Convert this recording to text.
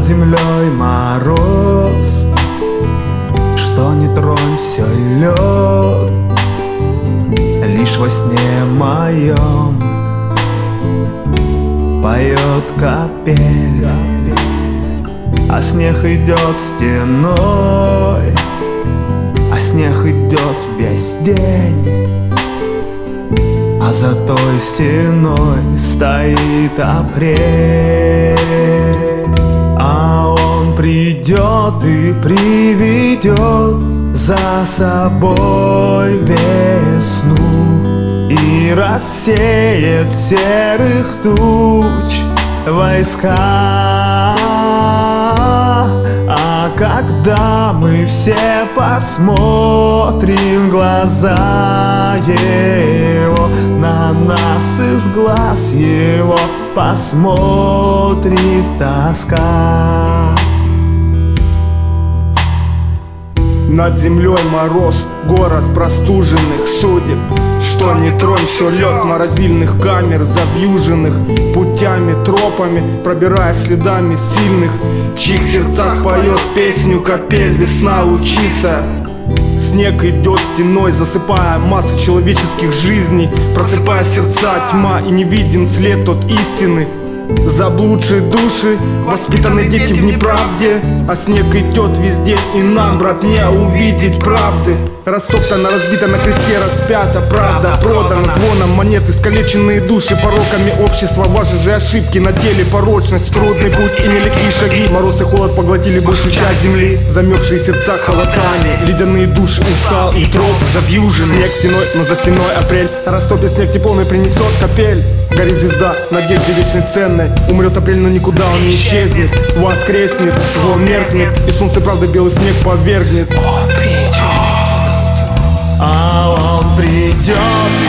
землей мороз, что не тронь, все лед. Лишь во сне моем поет капель, а снег идет стеной, а снег идет весь день. А за той стеной стоит апрель, а он придет и приведет за собой весну и рассеет серых туч войска. А когда мы все посмотрим в глаза его, на нас из глаз его посмотрит тоска. Над землей мороз, город простуженных судеб, что не тронь, все лед морозильных камер, завьюженных путями, тропами, пробирая следами сильных, в чьих сердцах поет песню капель весна лучистая. Снег идет стеной, засыпая массы человеческих жизней, просыпая сердца тьма, и не виден след тот истины. Заблудшие души, воспитанные дети в неправде, а снег идет везде, и нам, брат, не увидеть правды. Растоптана, разбита на кресте, распята правда, продана звоном монет, искалеченные души пороками общества. Ваши же ошибки на теле, порочность, трудный путь и нелегкие шаги. Мороз и холод поглотили большую часть земли, замерзшие сердца холодами, ледяные души устал и троп завьюжен. Снег стеной, но за стеной апрель растопит снег, тепло и принесет капель. Горит звезда, надежде вечной ценной, умрет апрель, но никуда он не исчезнет. Воскреснет, зло меркнет, и солнце правды белый снег повергнет. Он придет